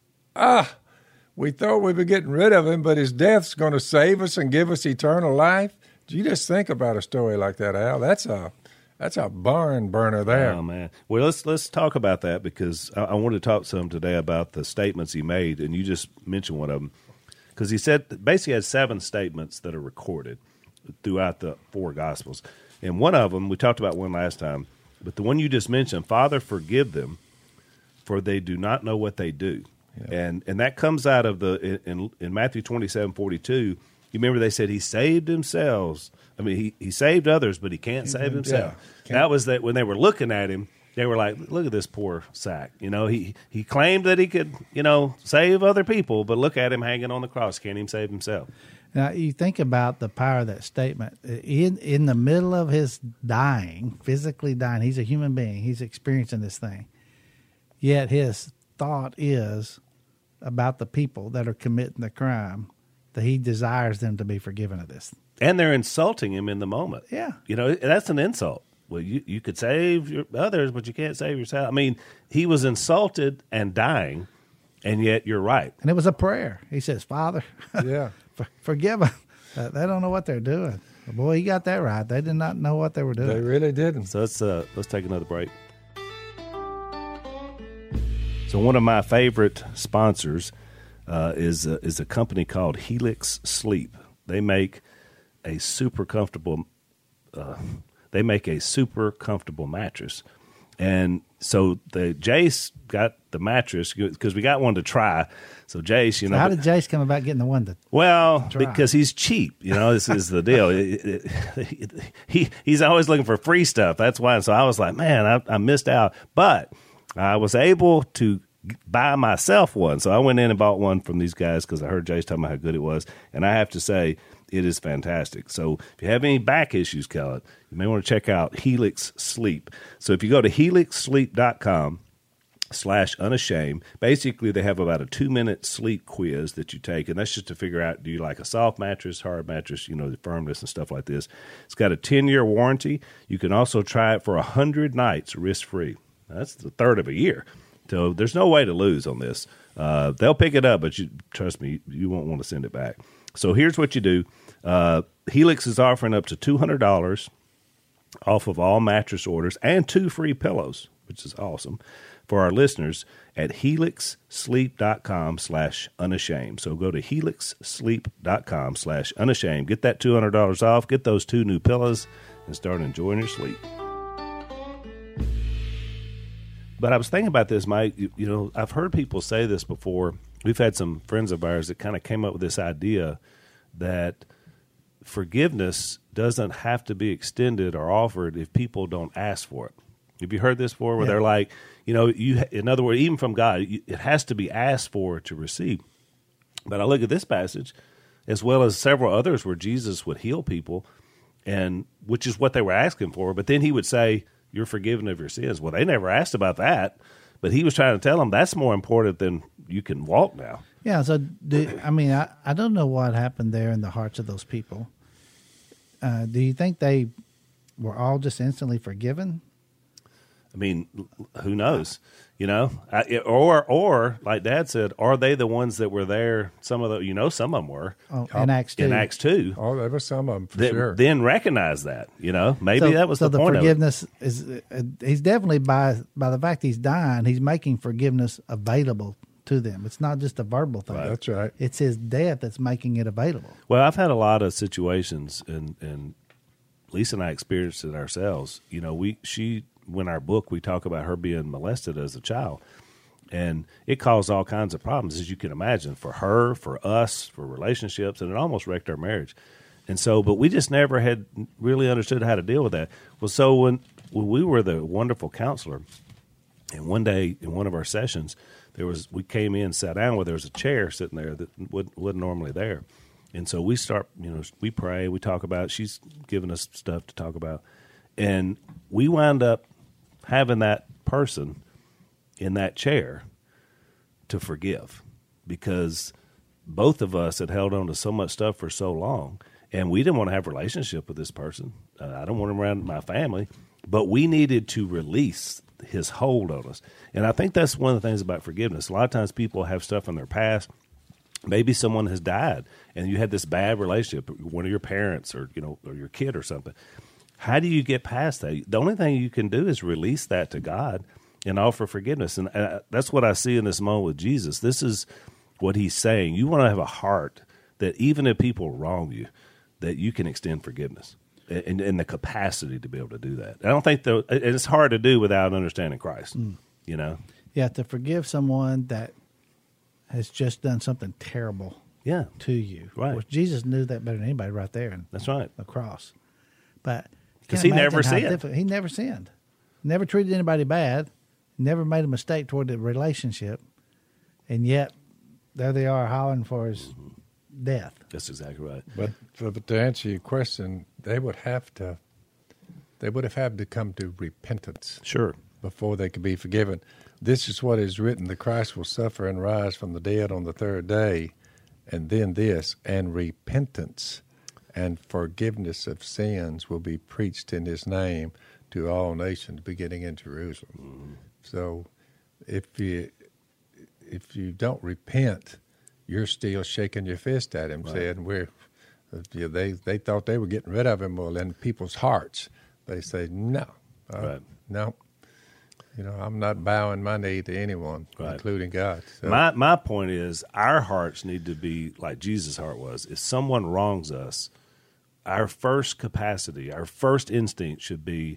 we thought we were getting rid of him, but his death's going to save us and give us eternal life? Do you just think about a story like that, Al? That's a barn burner there. Oh man! Well, let's talk about that because I wanted to talk some today about the statements he made, and you just mentioned one of them because he said basically had 7 statements that are recorded throughout the 4 Gospels, and one of them we talked about one last time, but the one you just mentioned, "Father, forgive them, for they do not know what they do." Yeah. And that comes out of in Matthew 27:42. You remember they said he saved himself. I mean, he saved others, but he can't save himself. Yeah, that was that when they were looking at him, they were like, "Look at this poor sack." He claimed that he could, save other people, but look at him hanging on the cross. Can't even save himself. Now, you think about the power of that statement. In the middle of his dying, physically dying, he's a human being. He's experiencing this thing. Yet his thought is about the people that are committing the crime, that he desires them to be forgiven of this. And they're insulting him in the moment. Yeah. That's an insult. Well, you could save others, but you can't save yourself. I mean, he was insulted and dying, and yet you're right. And it was a prayer. He says, "Father, forgive them. They don't know what they're doing." Boy, he got that right. They did not know what they were doing. They really didn't. So let's take another break. So one of my favorite sponsors is a company called Helix Sleep. They make a super comfortable mattress, And so the Jace got the mattress because we got one to try. So Jace, How did Jace come about getting the one to well, try? because he's cheap. This is the deal. He's always looking for free stuff. That's why. So I was like, man, I missed out. But I was able to buy myself one. So I went in and bought one from these guys because I heard Jace talking about how good it was. And I have to say, it is fantastic. So if you have any back issues, Kellen, you may want to check out Helix Sleep. So if you go to helixsleep.com/unashamed, basically they have about a 2-minute sleep quiz that you take, and that's just to figure out, do you like a soft mattress, hard mattress, the firmness and stuff like this. It's got a 10-year warranty. You can also try it for 100 nights risk-free. That's the third of a year. So there's no way to lose on this. They'll pick it up, but trust me, you won't want to send it back. So here's what you do. Helix is offering up to $200 off of all mattress orders and 2 free pillows, which is awesome, for our listeners at helixsleep.com/unashamed. So go to helixsleep.com/unashamed. Get that $200 off, get those 2 new pillows, and start enjoying your sleep. But I was thinking about this, Mike. I've heard people say this before. We've had some friends of ours that kind of came up with this idea that forgiveness doesn't have to be extended or offered if people don't ask for it. Have you heard this before? Where they're like, in other words, even from God, it has to be asked for to receive. But I look at this passage, as well as several others where Jesus would heal people, and which is what they were asking for. But then he would say, "You're forgiven of your sins." Well, they never asked about that, but he was trying to tell them that's more important than you can walk now. Yeah, so I don't know what happened there in the hearts of those people. Do you think they were all just instantly forgiven? I mean, who knows? Or like Dad said, are they the ones that were there? Some of some of them were. In Acts 2. In Acts 2. Oh, there were some of them for sure. Then recognize that. Maybe that was the point of it. So the forgiveness is he's definitely by the fact he's dying, he's making forgiveness available to them. It's not just a verbal thing. Right. That's right. It's his death that's making it available. Well, I've had a lot of situations, and Lisa and I experienced it ourselves. When our book, we talk about her being molested as a child, and it caused all kinds of problems, as you can imagine, for her, for us, for relationships, and it almost wrecked our marriage. And so, but we just never had really understood how to deal with that. Well, so when we were the wonderful counselor, and one day in one of our sessions, we came in, sat down where there was a chair sitting there that wasn't normally there. And so we start, we pray, we talk about it. She's giving us stuff to talk about. And we wound up having that person in that chair to forgive, because both of us had held on to so much stuff for so long, and we didn't want to have a relationship with this person. I don't want him around my family, but we needed to release his hold on us. And I think that's one of the things about forgiveness. A lot of times people have stuff in their past. Maybe someone has died and you had this bad relationship, one of your parents or your kid or something. How do you get past that? The only thing you can do is release that to God and offer forgiveness. And that's what I see in this moment with Jesus. This is what he's saying. You want to have a heart that even if people wrong you, that you can extend forgiveness and the capacity to be able to do that. I don't think it's hard to do without understanding Christ, Yeah, to forgive someone that has just done something terrible to you. Right. Well, Jesus knew that better than anybody right there in That's right. the cross. But because he never sinned. He never sinned. Never treated anybody bad. Never made a mistake toward the relationship. And yet, there they are hollering for his death. That's exactly right. But to answer your question, they would have had to come to repentance. Sure. Before they could be forgiven. This is what is written: the Christ will suffer and rise from the dead on the third day. And then this, and repentance and forgiveness of sins will be preached in his name to all nations, beginning in Jerusalem. Mm-hmm. So if you don't repent, you're still shaking your fist at him, right, saying they thought they were getting rid of him. Well, in people's hearts, they say, no, no. I'm not bowing my knee to anyone, including God. So. My point is, our hearts need to be like Jesus' heart was. If someone wrongs us, our first capacity, our first instinct should be,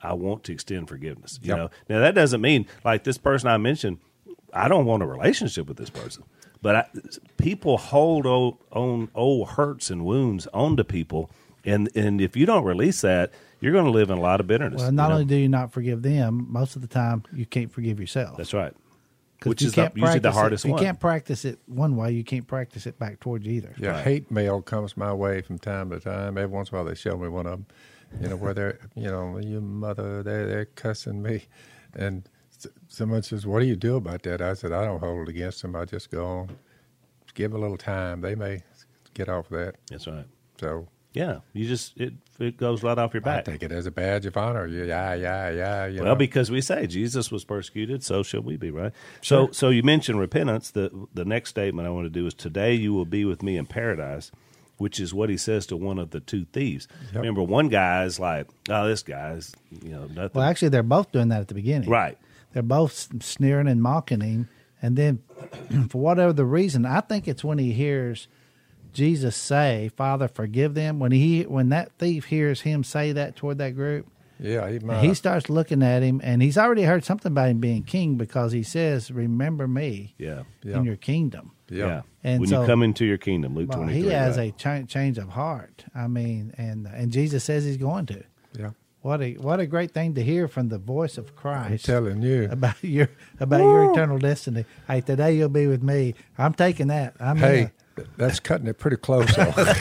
I want to extend forgiveness. You Yep. know, now that doesn't mean like this person I mentioned, I don't want a relationship with this person. But people hold on old hurts and wounds onto people, and if you don't release that, you're going to live in a lot of bitterness. Well, not only do you not forgive them, most of the time you can't forgive yourself. That's right. 'Cause Which you is can't usually the practice hardest it. If one. you can't practice it one way, you can't practice it back towards you either. Yeah, Right. hate mail comes my way from time to time. Every once in a while, they show me one of them. You know where they're, your mother, they're cussing me, and someone says, "What do you do about that?" I said, "I don't hold it against them. I just go on, give a little time. They may get off that." That's right. So Yeah, you just it goes right off your I back. take it as a badge of honor. Yeah. Well, because we say Jesus was persecuted, so shall we be, right? So you mentioned repentance. The next statement I want to do is, "Today you will be with me in paradise," which is what he says to one of the two thieves. Yep. Remember, one guy is like, "Oh, this guy's nothing." Well, actually, they're both doing that at the beginning. Right. They're both sneering and mocking him. And then, for whatever the reason, I think it's when he hears Jesus say, "Father, forgive them." When that thief hears him say that toward that group, yeah, he starts looking at him, and he's already heard something about him being king because he says, "Remember me Yeah. in your kingdom." Yeah. And when so- you come into your kingdom, Luke Well, 23. he has right? a change of heart. I mean, and Jesus says he's going to. Yeah. What a great thing to hear from the voice of I'm Christ telling you. about your eternal destiny. Hey, today you'll be with me. I'm taking that. Hey, that's cutting it pretty close.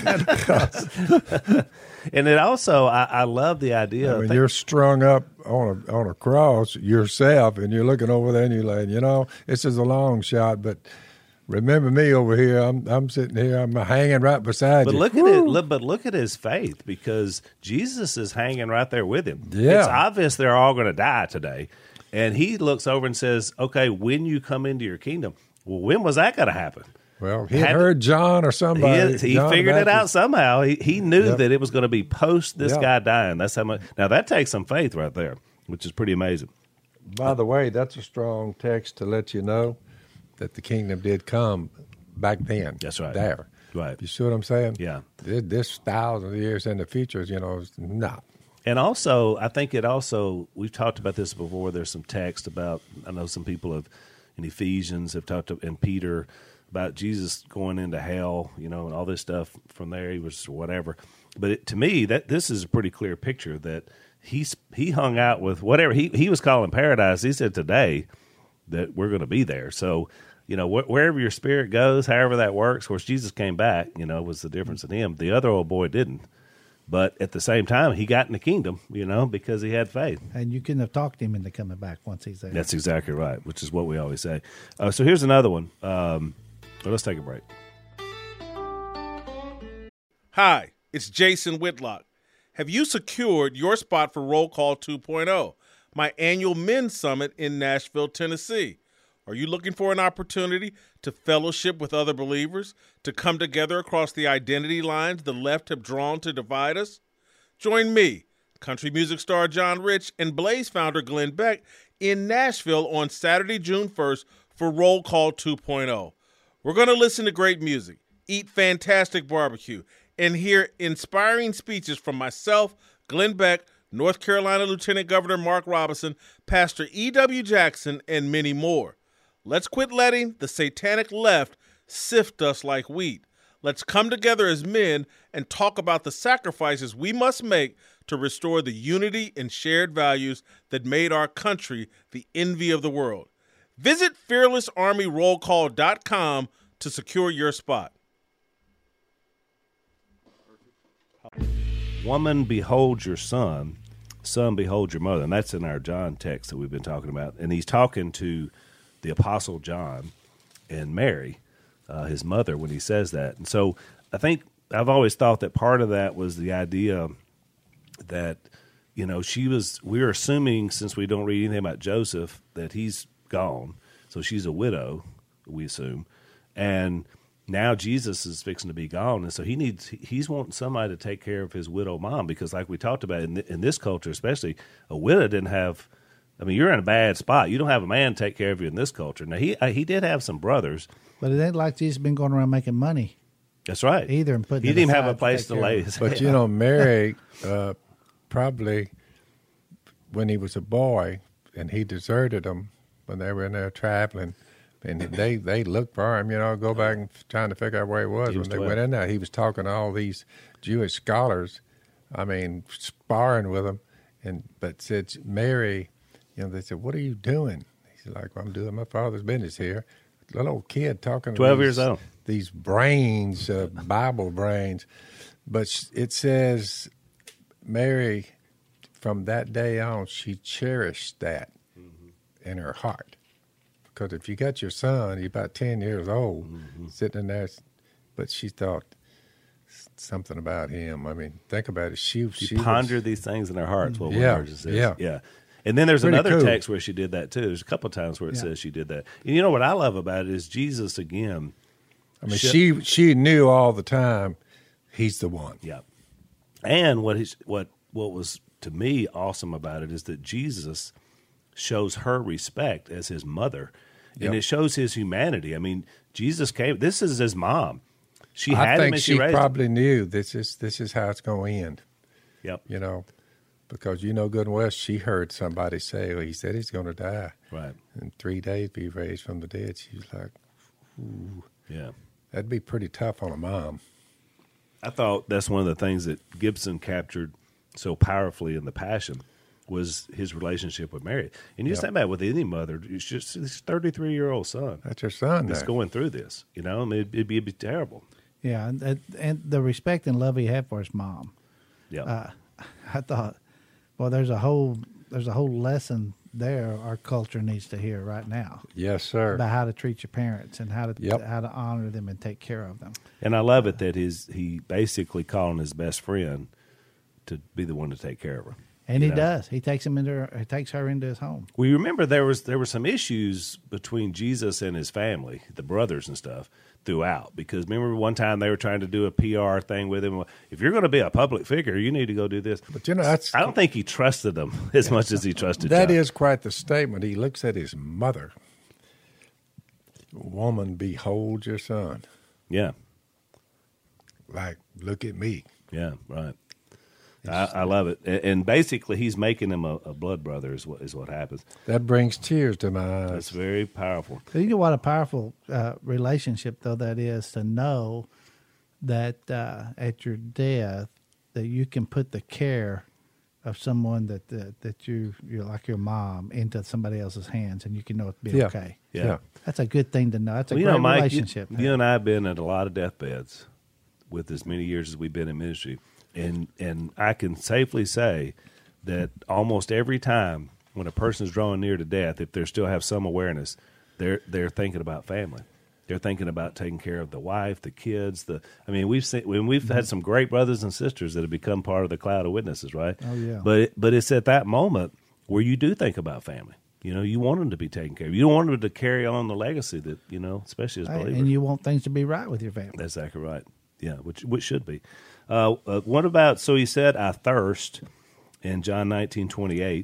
And it also, I love the idea. When you're strung up on a cross yourself, and you're looking over there, and you're like, this is a long shot, but remember me over here. I'm sitting here. I'm hanging right beside But you. look at it. But look at his faith, because Jesus is hanging right there with him. Yeah. It's obvious they're all going to die today, and he looks over and says, "Okay, when you come into your kingdom." Well, when was that going to happen? Well, he had heard John or somebody. He John the figured it out Baptist. somehow. He knew Yep. that it was going to be post this Yep. guy dying. That's how much. Now that takes some faith right there, which is pretty amazing. By the way, that's a strong text to let you know that the kingdom did come back then. That's right. There. Right. You see what I'm saying? Yeah. This thousands of years in the future, no. And also, I think we've talked about this before. There's some text about, I know some people in Ephesians have talked to, and Peter, about Jesus going into hell, and all this stuff from there. He was whatever. But to me, that this is a pretty clear picture that he hung out with whatever he was calling paradise. He said today that we're going to be there. So, wherever your spirit goes, however that works. Of course, Jesus came back, was the difference in him. The other old boy didn't. But at the same time, he got in the kingdom, because he had faith. And you couldn't have talked him into coming back once he's there. That's exactly right, which is what we always say. So here's another one. Let's take a break. Hi, it's Jason Whitlock. Have you secured your spot for Roll Call 2.0, my annual men's summit in Nashville, Tennessee? Are you looking for an opportunity to fellowship with other believers, to come together across the identity lines the left have drawn to divide us? Join me, country music star John Rich, and Blaze founder Glenn Beck in Nashville on Saturday, June 1st for Roll Call 2.0. We're going to listen to great music, eat fantastic barbecue, and hear inspiring speeches from myself, Glenn Beck, North Carolina Lieutenant Governor Mark Robinson, Pastor E.W. Jackson, and many more. Let's quit letting the satanic left sift us like wheat. Let's come together as men and talk about the sacrifices we must make to restore the unity and shared values that made our country the envy of the world. Visit fearlessarmyrollcall.com to secure your spot. Woman, behold your son. Son, behold your mother. And that's in our John text that we've been talking about. And he's talking to the Apostle John and Mary, his mother, when he says that. And so I think I've always thought that part of that was the idea that, we're assuming, since we don't read anything about Joseph, that he's gone. So she's a widow, we assume. And now Jesus is fixing to be gone. And so he's wanting somebody to take care of his widow mom, because like we talked about in this culture, especially, a widow didn't have, you're in a bad spot. You don't have a man take care of you in this culture. Now, he did have some brothers. But it ain't like Jesus been going around making money That's right. either and putting He it didn't even have aside a place take to care lay of. his But head. Mary probably when he was a boy, and he deserted them when they were in there traveling. And they looked for him, go back and trying to figure out where he was. When they 12. went in there, he was talking to all these Jewish scholars, sparring with them. But said, Mary, they said, what are you doing? He's like, well, I'm doing my father's business here. Little old kid talking to 12 years old. These brains, Bible brains. But it says, Mary, from that day on, she cherished that in her heart. Because if you got your son, he's about 10 years old, sitting in there, but she thought something about him. I mean, think about it. She pondered these things in her heart. What Yeah, one says. yeah. And then there's Pretty another cool. text where she did that too. There's a couple of times where it says she did that. And you know what I love about it is Jesus again. I mean, she knew all the time he's the one. Yeah. And what was to me awesome about it is that Jesus shows her respect as his mother. And it shows his humanity. I mean, Jesus came. This is his mom. She I had think him and she she raised probably knew this is how it's going to end. him. Yep. Because good and well, she heard somebody say, well, he said he's going to die. Right. In 3 days be raised from the dead. She was like, ooh. Yeah. That'd be pretty tough on a mom. I thought that's one of the things that Gibson captured so powerfully in The Passion was his relationship with Mary. And you just think about it with any mother, it's just this 33-year-old son That's your son that's there. going through this. I mean, it'd be terrible. Yeah, and the respect and love he had for his mom. Yeah. I thought, well, there's a whole lesson there our culture needs to hear right now Yes, sir. about how to treat your parents and how to Yep. how to honor them and take care of them. And I love it that he basically called on his best friend to be the one to take care of her. And he does. He takes her into his home. Well, you remember there were some issues between Jesus and his family, the brothers and stuff, throughout. Because remember one time they were trying to do a PR thing with him. If you're going to be a public figure, you need to go do this. But that's I don't think he trusted them as much as he trusted that John. is quite the statement. He looks at his mother. Woman, behold your son. Yeah, Like, look at me. yeah, right. I love it. And basically he's making him a blood brother is what happens. That brings tears to my eyes. That's very powerful. You know what a powerful relationship, though, that is to know that at your death that you can put the care of someone that you're like your mom into somebody else's hands, and you can know it'll be Yeah. okay. Yeah. That's a good thing to know. That's a Well, great Mike, relationship. you and I have been at a lot of deathbeds with as many years as we've been in ministry. And I can safely say that almost every time when a person is drawing near to death, if they still have some awareness, they're thinking about family. They're thinking about taking care of the wife, the kids. We've had some great brothers and sisters that have become part of the cloud of witnesses, right? Oh, yeah. But it's at that moment where you do think about family. You want them to be taken care of. You don't want them to carry on the legacy that especially as believers. And you want things to be right with your family. That's exactly right. Yeah, which should be. What about? So he said, "I thirst," in John 19:28,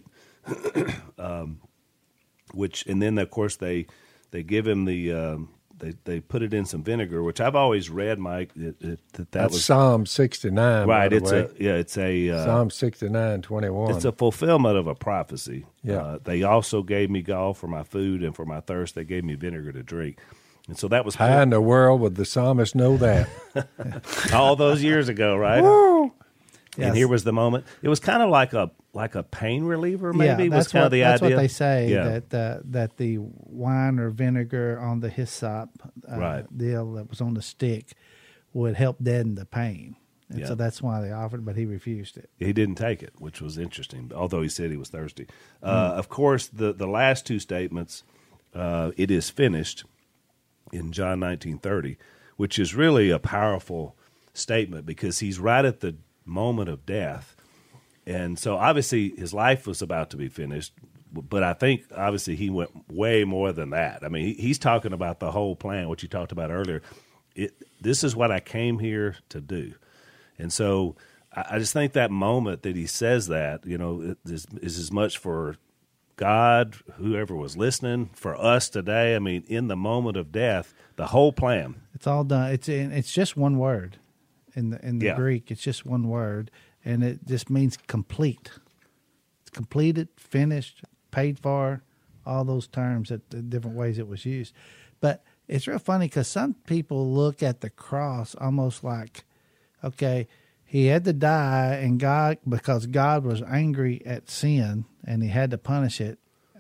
and then of course they give him the they put it in some vinegar, which I've always read, Mike. That That's was Psalm 69. right. By the way. It's a Psalm 69:21. It's a fulfillment of a prophecy. Yeah. They also gave me gall for my food, and for my thirst, they gave me vinegar to drink. And so that was How in the world would the psalmist know that? all those years ago, right? Woo! Yes. And here was the moment. It was kind of like a pain reliever, maybe. Yeah, was that's kind of the that's idea. what they say, Yeah. that the wine or vinegar on the hyssop Right. deal that was on the stick would help deaden the pain. And Yeah. so that's why they offered, but he refused it. He didn't take it, which was interesting, although he said he was thirsty. Of course, the last two statements, it is finished, in John 19:30, which is really a powerful statement because he's right at the moment of death. And so obviously his life was about to be finished, but I think obviously he went way more than that. I mean, he's talking about the whole plan, what you talked about earlier. This is what I came here to do. And so I just think that moment that he says that, is as much for God, whoever was listening, for us today. I mean, in the moment of death, the whole plan. It's all done. It's just one word in the Yeah. Greek. It's just one word, and it just means complete. It's completed, finished, paid for, all those terms that the different ways it was used. But it's real funny because some people look at the cross almost like, okay, he had to die, and because God was angry at sin and he had to punish it.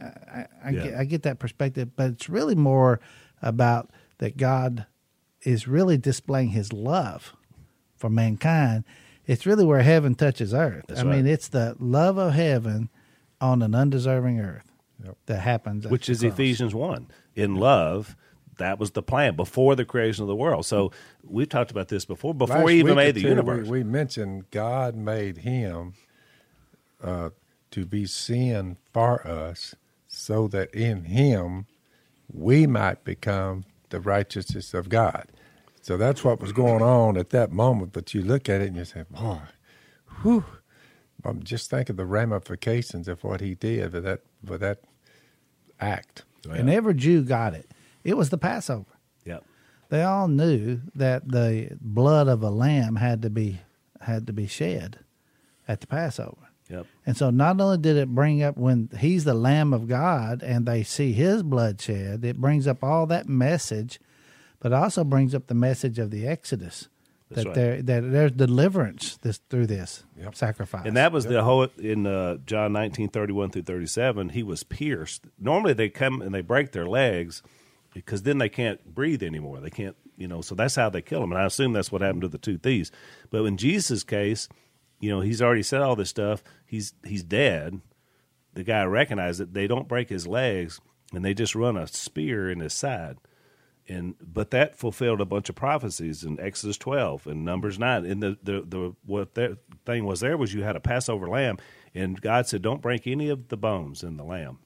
I get that perspective, but it's really more about that God is really displaying his love for mankind. It's really where heaven touches earth. That's I right. mean, it's the love of heaven on an undeserving earth that happens. at Which the is cross. Ephesians 1. In love, that was the plan before the creation of the world. So we've talked about this before Last he even week or made the two, universe. We mentioned God made him to be sin for us so that in him we might become the righteousness of God. So that's what was going on at that moment. But you look at it and you say, boy, whew. Just think of the ramifications of what he did with that act. And every Jew got it. It was the Passover. Yep. They all knew that the blood of a lamb had to be shed at the Passover. Yep. And so not only did it bring up when he's the Lamb of God and they see his blood shed, it brings up all that message, but also brings up the message of the Exodus. That's that right. there's deliverance through this sacrifice. And that was the whole, in John 19:31 through 37, he was pierced. Normally they come and they break their legs because then they can't breathe anymore. They can't, so that's how they kill him. And I assume that's what happened to the two thieves. But in Jesus' case, he's already said all this stuff. He's dead. The guy recognized it. They don't break his legs, and they just run a spear in his side. But that fulfilled a bunch of prophecies in Exodus 12 and Numbers 9. And the what that thing was there was you had a Passover lamb, and God said, "Don't break any of the bones in the lamb."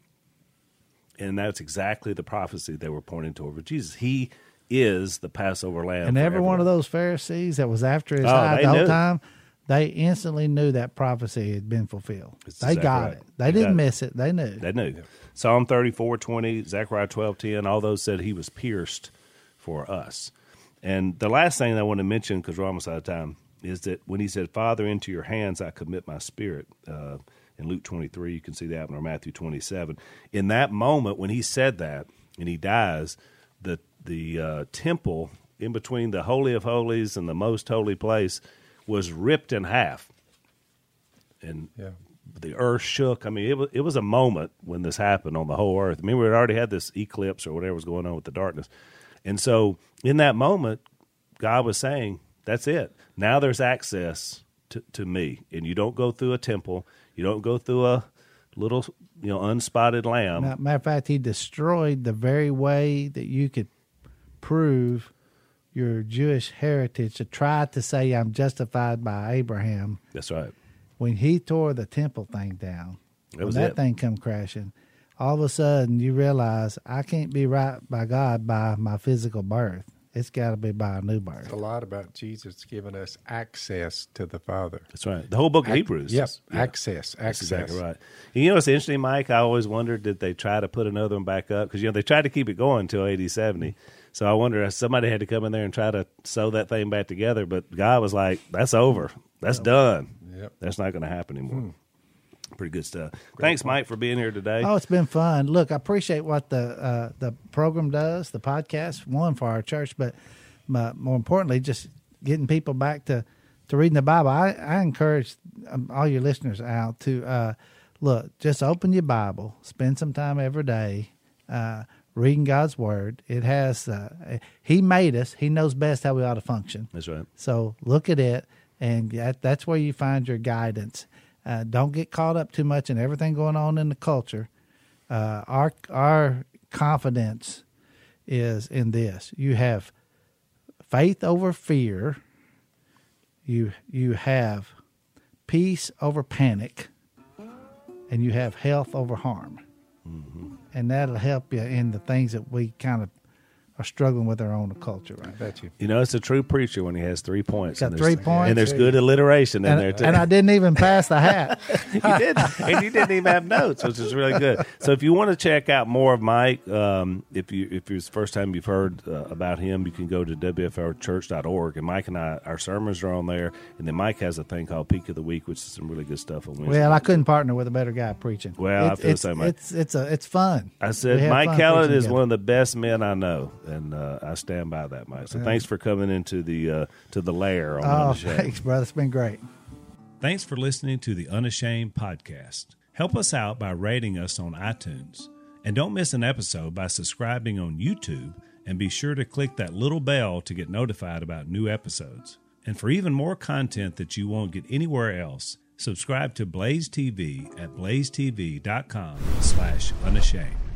And that's exactly the prophecy they were pointing to over Jesus. He is the Passover lamb. And for every one of everyone. those Pharisees that was after his Oh, eye they the whole knew. time, they instantly knew that prophecy had been fulfilled. That's They exactly got right. it. They They didn't got it. miss it. They knew. They knew. Psalm 34:20, Zechariah 12:10, all those said he was pierced for us. And the last thing I want to mention, because we're almost out of time, is that when he said, "Father, into your hands I commit my spirit," in Luke 23, you can see that, or Matthew 27. In that moment, when he said that and he dies, the temple in between the Holy of Holies and the most holy place was ripped in half. And the earth shook. I mean, it was a moment when this happened on the whole earth. I mean, we had already had this eclipse or whatever was going on with the darkness. And so in that moment, God was saying, that's it. Now there's access to me. And you don't go through a temple. You don't go through a little, unspotted lamb. Matter of fact, he destroyed the very way that you could prove your Jewish heritage to try to say I'm justified by Abraham. That's right. When he tore the temple thing down, was when that it. thing come crashing, all of a sudden you realize I can't be right by God by my physical birth. It's got to be by a new birth. It's a lot about Jesus giving us access to the Father. That's right. The whole book of Hebrews. Yes, Yeah. access. That's exactly right. And what's interesting, Mike? I always wondered, did they try to put another one back up? Because, they tried to keep it going until 80, 70. So I wonder if somebody had to come in there and try to sew that thing back together. But God was like, that's over. That's done. Yep. That's not going to happen anymore. Pretty good stuff. Thanks, Mike, for being here today. Oh, it's been fun. Look, I appreciate what the program does, the podcast, one for our church, but more importantly, just getting people back to reading the Bible. I encourage all your listeners out to look, just open your Bible, spend some time every day reading God's Word. It has He made us. He knows best how we ought to function. That's right. So look at it, and that's where you find your guidance. Don't get caught up too much in everything going on in the culture. Our confidence is in this. You have faith over fear. You have peace over panic, and you have health over harm. Mm-hmm. And that'll help you in the things that we kind of are struggling with their own culture right now. Bet you. You know, it's a true preacher when he has 3 points. Got and 3 there's- points. And there's good alliteration in there, too. And I didn't even pass the hat. You didn't, and you didn't even have notes, which is really good. So if you want to check out more of Mike, if it's the first time you've heard about him, you can go to wfrchurch.org. And Mike and I, our sermons are on there. And then Mike has a thing called Peak of the Week, which is some really good stuff on Wednesday. Well, I couldn't partner with a better guy preaching. Well, I feel the same way. It's fun. I We said have Mike fun Kellett preaching is together. one of the best men I know, and I stand by that, Mike. So thanks for coming into the lair on Oh, Unashamed. thanks, brother. It's been great. Thanks for listening to the Unashamed podcast. Help us out by rating us on iTunes. And don't miss an episode by subscribing on YouTube, and be sure to click that little bell to get notified about new episodes. And for even more content that you won't get anywhere else, subscribe to Blaze TV at blazetv.com/unashamed.